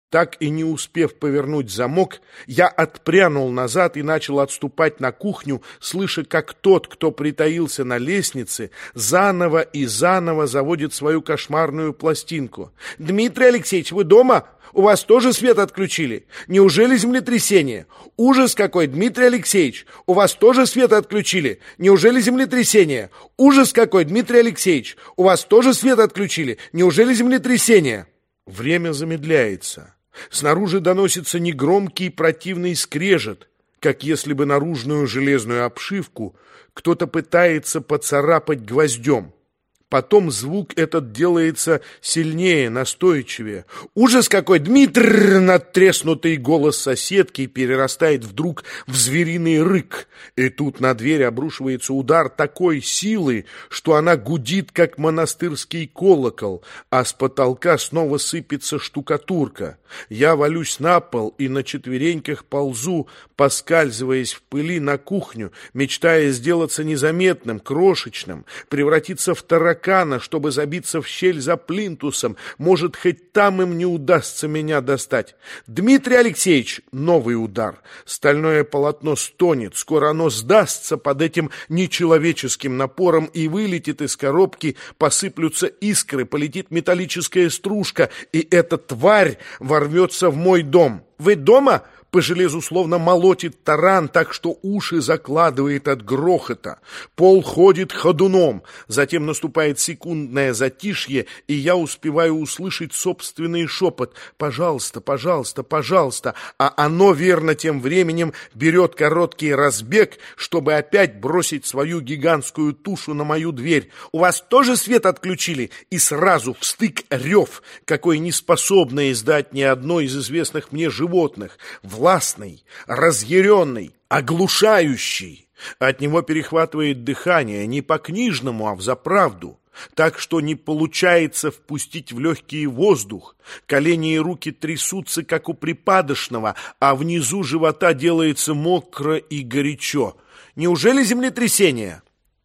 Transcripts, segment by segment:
Так и не успев повернуть замок, я отпрянул назад и начал отступать на кухню, слыша, как тот, кто притаился на лестнице, заново и заново заводит свою кошмарную пластинку. «Дмитрий Алексеевич, вы дома? У вас тоже свет отключили? Неужели землетрясение? Ужас какой, Дмитрий Алексеевич! У вас тоже свет отключили? Неужели землетрясение? Ужас какой, Дмитрий Алексеевич! У вас тоже свет отключили? Неужели землетрясение?» Время замедляется. Снаружи доносится негромкий противный скрежет, как если бы наружную железную обшивку кто-то пытается поцарапать гвоздем. Потом звук этот делается сильнее, настойчивее. «Ужас какой! Дмитрий!» Надтреснутый голос соседки перерастает вдруг в звериный рык. И тут на дверь обрушивается удар такой силы, что она гудит, как монастырский колокол, а с потолка снова сыпется штукатурка. Я валюсь на пол и на четвереньках ползу, поскальзываясь в пыли на кухню, мечтая сделаться незаметным, крошечным, превратиться в таракана, чтобы забиться в щель за плинтусом. Может, хоть там им не удастся меня достать. «Дмитрий Алексеевич!» Новый удар. Стальное полотно стонет. Скоро оно сдастся под этим нечеловеческим напором и вылетит из коробки, посыплются искры, полетит металлическая стружка, и эта тварь ворвется в мой дом. «Вы дома?» По железу словно молотит таран, так что уши закладывает от грохота. Пол ходит ходуном. Затем наступает секундное затишье, и я успеваю услышать собственный шепот: «Пожалуйста, пожалуйста, пожалуйста». А оно, верно, тем временем берет короткий разбег, чтобы опять бросить свою гигантскую тушу на мою дверь. «У вас тоже свет отключили?» И сразу встык рев, какой не способно издать ни одно из известных мне животных. Властный, разъяренный, оглушающий. От него перехватывает дыхание не по-книжному, а взаправду, так что не получается впустить в легкий воздух. Колени и руки трясутся, как у припадочного, а внизу живота делается мокро и горячо. Неужели землетрясение?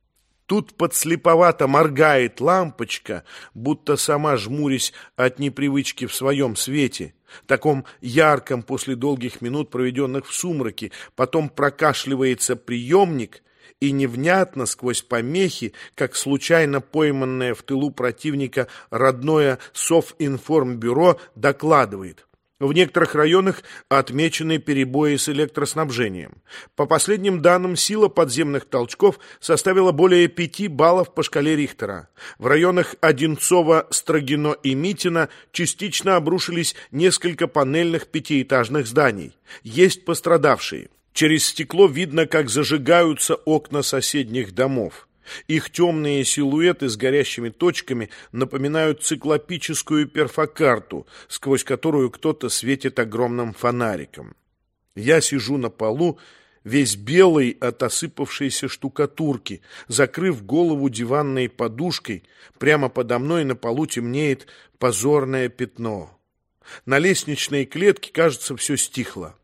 Тут подслеповато моргает лампочка, будто сама жмурясь от непривычки в своем свете, таком ярком после долгих минут, проведенных в сумраке. Потом прокашливается приемник, и невнятно сквозь помехи, как случайно пойманное в тылу противника родное Совинформбюро, докладывает: в некоторых районах отмечены перебои с электроснабжением. По последним данным, сила подземных толчков составила более 5 баллов по шкале Рихтера. В районах Одинцово, Строгино и Митино частично обрушились несколько панельных пятиэтажных зданий. Есть пострадавшие. Через стекло видно, как зажигаются окна соседних домов. Их темные силуэты с горящими точками напоминают циклопическую перфокарту, сквозь которую кто-то светит огромным фонариком. Я сижу на полу, весь белый от осыпавшейся штукатурки, закрыв голову диванной подушкой. Прямо подо мной на полу темнеет позорное пятно. На лестничной клетке, кажется, все стихло.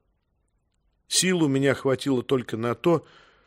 Сил у меня хватило только на то,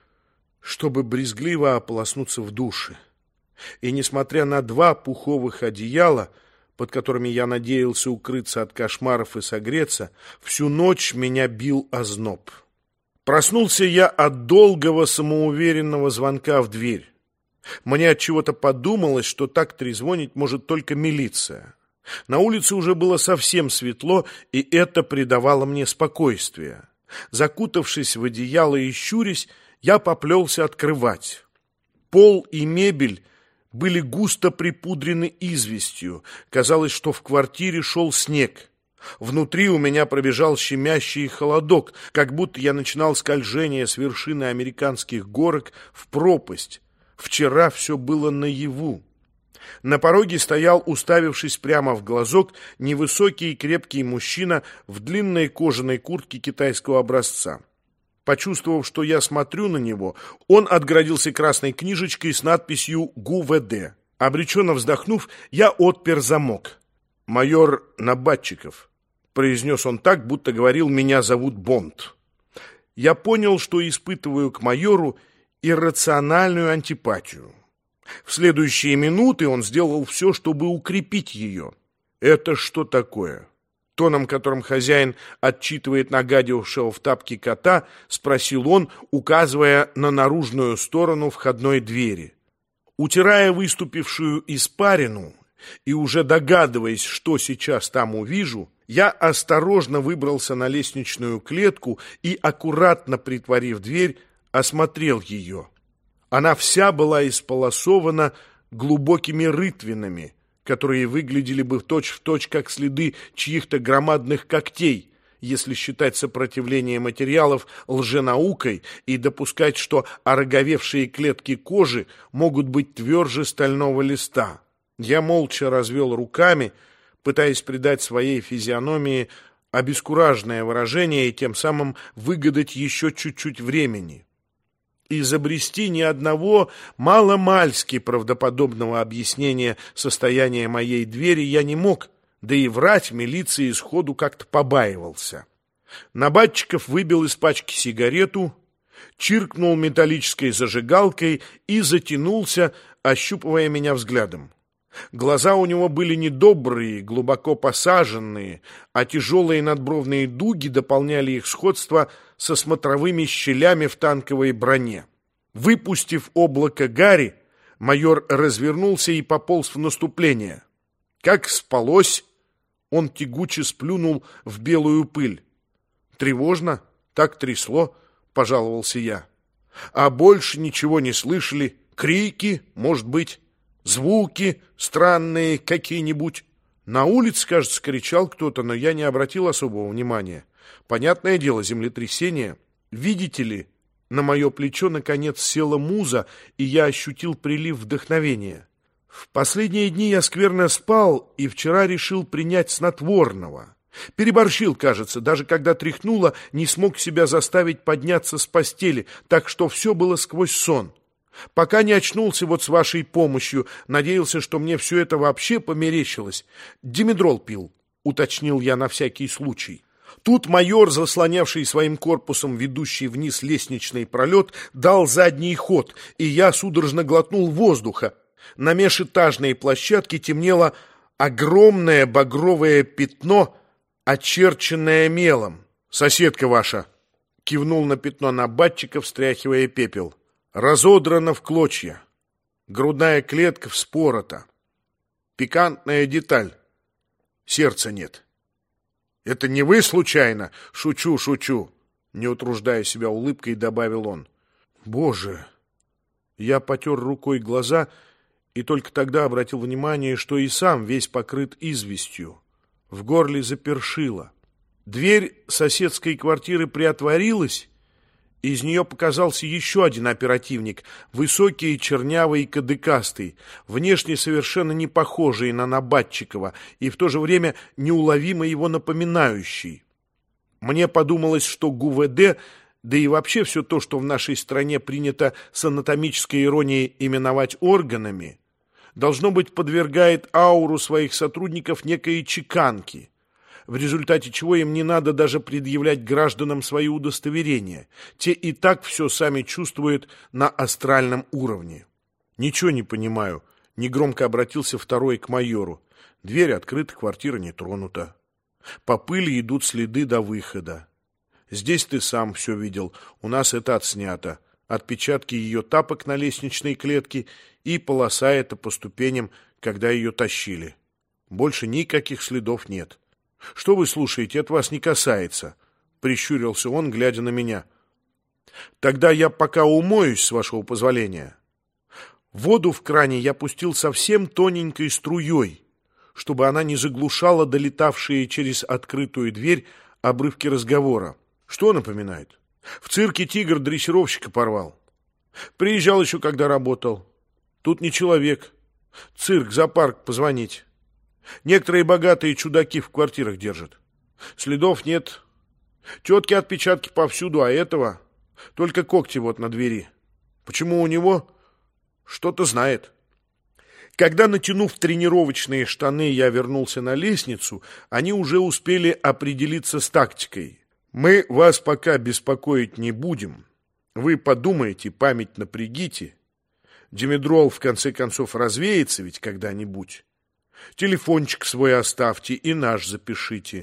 чтобы брезгливо ополоснуться в душе. И, несмотря на 2 пуховых одеяла, под которыми я надеялся укрыться от кошмаров и согреться, всю ночь меня бил озноб. Проснулся я от долгого самоуверенного звонка в дверь. Мне отчего-то подумалось, что так трезвонить может только милиция. На улице уже было совсем светло, и это придавало мне спокойствие. Закутавшись в одеяло и щурясь, я поплелся открывать. Пол и мебель были густо припудрены известью. Казалось, что в квартире шел снег. Внутри у меня пробежал щемящий холодок, как будто я начинал скольжение с вершины американских горок в пропасть. Вчера все было наяву. На пороге стоял, уставившись прямо в глазок, невысокий и крепкий мужчина в длинной кожаной куртке китайского образца. Почувствовав, что я смотрю на него, он отгородился красной книжечкой с надписью «ГУВД». Обреченно вздохнув, я отпер замок. «Майор Набатчиков», — произнес он так, будто говорил: «меня зовут Бонд». Я понял, что испытываю к майору иррациональную антипатию. В следующие минуты он сделал все, чтобы укрепить ее. «Это что такое?» Тоном, которым хозяин отчитывает нагадившего в тапки кота, спросил он, указывая на наружную сторону входной двери. Утирая выступившую испарину и уже догадываясь, что сейчас там увижу, я осторожно выбрался на лестничную клетку и, аккуратно притворив дверь, осмотрел ее. Она вся была исполосована глубокими рытвинами, которые выглядели бы точь-в-точь как следы чьих-то громадных когтей, если считать сопротивление материалов лженаукой и допускать, что ороговевшие клетки кожи могут быть тверже стального листа. Я молча развел руками, пытаясь придать своей физиономии обескураженное выражение и тем самым выгадать еще чуть-чуть времени. Изобрести ни одного маломальски правдоподобного объяснения состояния моей двери я не мог, да и врать милиции сходу как-то побаивался. Набатчиков выбил из пачки сигарету, чиркнул металлической зажигалкой и затянулся, ощупывая меня взглядом. Глаза у него были недобрые, глубоко посаженные, а тяжелые надбровные дуги дополняли их сходство со смотровыми щелями в танковой броне. Выпустив облако гари, майор развернулся и пополз в наступление. Как спалось, он тягуче сплюнул в белую пыль. «Тревожно? Так трясло», — пожаловался я. «А больше ничего не слышали? Крики, может быть?» Звуки странные какие-нибудь. На улице, кажется, кричал кто-то, но я не обратил особого внимания. Понятное дело, землетрясение. Видите ли, на мое плечо наконец села муза, и я ощутил прилив вдохновения. В последние дни я скверно спал, и вчера решил принять снотворного. Переборщил, кажется, даже когда тряхнуло, не смог себя заставить подняться с постели, так что все было сквозь сон. Пока не очнулся вот с вашей помощью, надеялся, что мне все это вообще померещилось. Димедрол пил, уточнил я на всякий случай. Тут майор, заслонявший своим корпусом ведущий вниз лестничный пролет, дал задний ход, и я судорожно глотнул воздуха. На межэтажной площадке темнело огромное багровое пятно, очерченное мелом. «Соседка ваша!» — кивнул на пятно набатчика, встряхивая пепел. «Разодрана в клочья. Грудная клетка вспорота. Пикантная деталь. Сердца нет». «Это не вы случайно?» «Шучу, шучу», — не утруждая себя улыбкой, добавил он. «Боже!» Я потер рукой глаза и только тогда обратил внимание, что и сам весь покрыт известью. В горле запершило. Дверь соседской квартиры приотворилась, и из нее показался еще один оперативник, высокий, чернявый и кадыкастый, внешне совершенно не похожий на Набатчикова и в то же время неуловимо его напоминающий. Мне подумалось, что ГУВД, да и вообще все то, что в нашей стране принято с анатомической иронией именовать органами, должно быть, подвергает ауру своих сотрудников некой чеканке, в результате чего им не надо даже предъявлять гражданам свои удостоверения. Те и так все сами чувствуют на астральном уровне. «Ничего не понимаю», — негромко обратился второй к майору. «Дверь открыта, квартира не тронута. По пыли идут следы до выхода. Здесь ты сам все видел, у нас это отснято. Отпечатки ее тапок на лестничной клетке и полоса эта по ступеням, когда ее тащили. Больше никаких следов нет. Что вы слушаете, это вас не касается», — прищурился он, глядя на меня. «Тогда я пока умоюсь, с вашего позволения». Воду в кране я пустил совсем тоненькой струей, чтобы она не заглушала долетавшие через открытую дверь обрывки разговора. Что напоминает? В цирке тигр дрессировщика порвал. Приезжал еще, когда работал. Тут не человек. Цирк, зоопарк, позвонить. Некоторые богатые чудаки в квартирах держат. Следов нет. Тетки отпечатки повсюду, а этого только когти вот на двери. Почему у него? Что-то знает. Когда, натянув тренировочные штаны, я вернулся на лестницу, они уже успели определиться с тактикой. «Мы вас пока беспокоить не будем. Вы подумайте, память напрягите. Димедрол, в конце концов, развеется ведь когда-нибудь. Телефончик свой оставьте и наш запишите.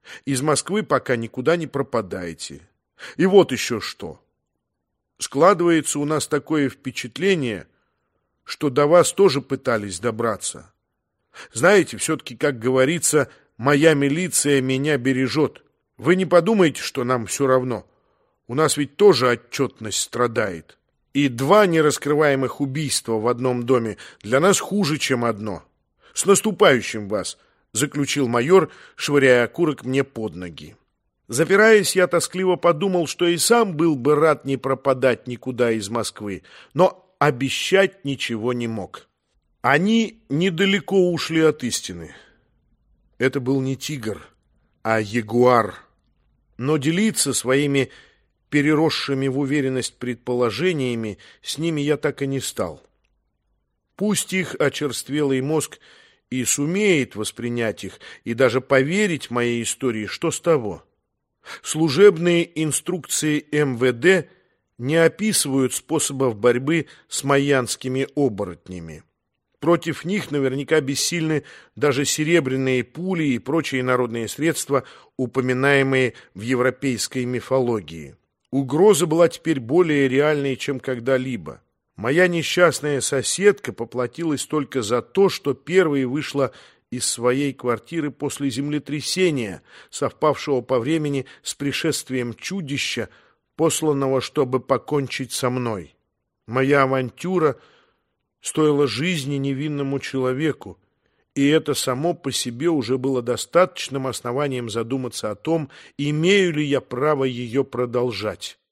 Из Москвы пока никуда не пропадаете. И вот еще что. Складывается у нас такое впечатление, что до вас тоже пытались добраться. Знаете, все-таки, как говорится, моя милиция меня бережет. Вы не подумайте, что нам все равно. У нас ведь тоже отчетность страдает. И 2 нераскрываемых убийства в одном доме для нас хуже, чем одно. С наступающим вас, заключил майор, швыряя окурок мне под ноги. Запираясь, я тоскливо подумал, что и сам был бы рад не пропадать никуда из Москвы, но обещать ничего не мог. Они недалеко ушли от истины. Это был не тигр, а ягуар. Но делиться своими переросшими в уверенность предположениями с ними я так и не стал. Пусть их очерствелый мозг и сумеет воспринять их, и даже поверить моей истории, что с того? Служебные инструкции МВД не описывают способов борьбы с майянскими оборотнями. Против них наверняка бессильны даже серебряные пули и прочие народные средства, упоминаемые в европейской мифологии. Угроза была теперь более реальной, чем когда-либо. Моя несчастная соседка поплатилась только за то, что первой вышла из своей квартиры после землетрясения, совпавшего по времени с пришествием чудища, посланного, чтобы покончить со мной. Моя авантюра стоила жизни невинному человеку, и это само по себе уже было достаточным основанием задуматься о том, имею ли я право ее продолжать.